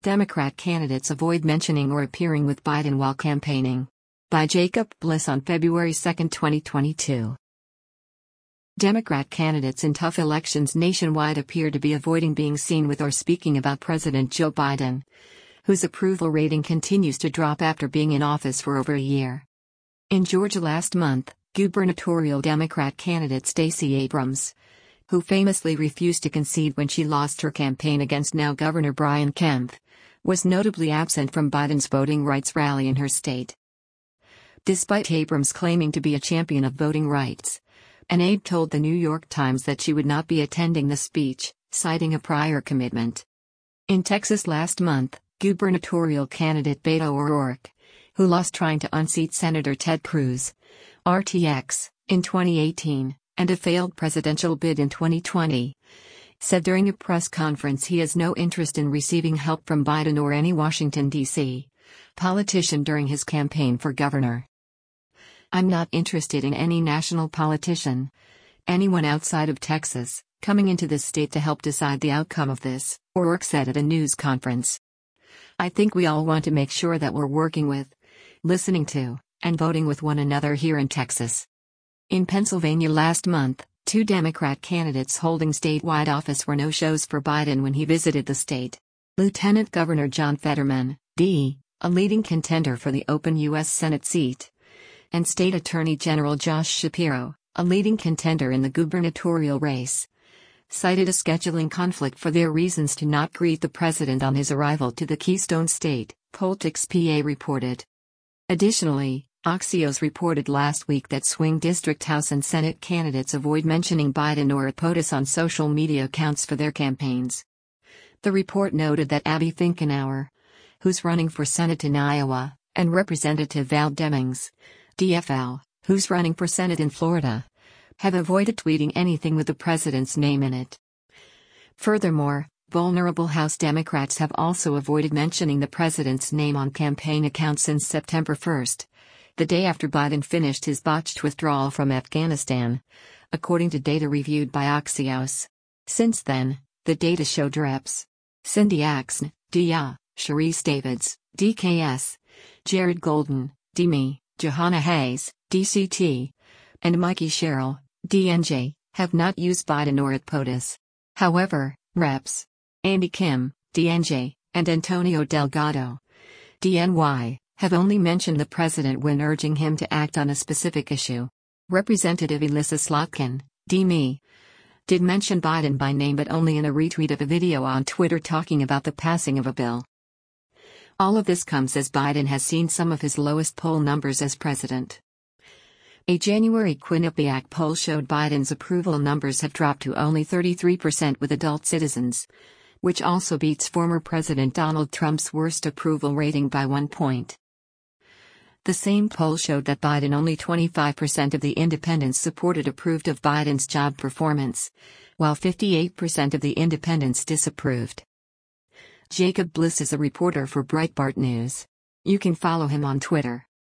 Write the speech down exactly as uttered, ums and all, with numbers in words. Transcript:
Democrat candidates avoid mentioning or appearing with Biden while campaigning. By Jacob Bliss on February second, twenty twenty-two. Democrat candidates in tough elections nationwide appear to be avoiding being seen with or speaking about President Joe Biden, whose approval rating continues to drop after being in office for over a year. In Georgia last month, gubernatorial Democrat candidate Stacey Abrams, who famously refused to concede when she lost her campaign against now Governor Brian Kemp, was notably absent from Biden's voting rights rally in her state. Despite Abrams claiming to be a champion of voting rights, an aide told the New York Times that she would not be attending the speech, citing a prior commitment. In Texas last month, gubernatorial candidate Beto O'Rourke, who lost trying to unseat Senator Ted Cruz, R T X, in twenty eighteen, and a failed presidential bid in twenty twenty, said during a press conference he has no interest in receiving help from Biden or any Washington, D C politician during his campaign for governor. "I'm not interested in any national politician, anyone outside of Texas, coming into this state to help decide the outcome of this," O'Rourke said at a news conference. "I think we all want to make sure that we're working with, listening to, and voting with one another here in Texas." In Pennsylvania last month, two Democrat candidates holding statewide office were no-shows for Biden when he visited the state. Lieutenant Governor John Fetterman, D, a leading contender for the open U S Senate seat, and State Attorney General Josh Shapiro, a leading contender in the gubernatorial race, cited a scheduling conflict for their reasons to not greet the president on his arrival to the Keystone State, Politics P A reported. Additionally, Axios reported last week that swing district House and Senate candidates avoid mentioning Biden or POTUS on social media accounts for their campaigns. The report noted that Abby Finkenauer, who's running for Senate in Iowa, and Representative Val Demings, D F L, who's running for Senate in Florida, have avoided tweeting anything with the president's name in it. Furthermore, vulnerable House Democrats have also avoided mentioning the president's name on campaign accounts since September first. The day after Biden finished his botched withdrawal from Afghanistan, according to data reviewed by Axios. Since then, the data showed Reps Cindy Axne, D A, Sharice Davids, D K S, Jared Golden, D M E, Johanna Hayes, D C T, and Mikey Sherrill, D N J, have not used Biden or POTUS. However, Reps Amy Kim, D N J, and Antonio Delgado, D N Y, have only mentioned the president when urging him to act on a specific issue. Representative Elissa Slotkin, D M E, did mention Biden by name but only in a retweet of a video on Twitter talking about the passing of a bill. All of this comes as Biden has seen some of his lowest poll numbers as president. A January Quinnipiac poll showed Biden's approval numbers have dropped to only thirty-three percent with adult citizens, which also beats former President Donald Trump's worst approval rating by one point. The same poll showed that Biden only twenty-five percent of the independents supported approved of Biden's job performance, while fifty-eight percent of the independents disapproved. Jacob Bliss is a reporter for Breitbart News. You can follow him on Twitter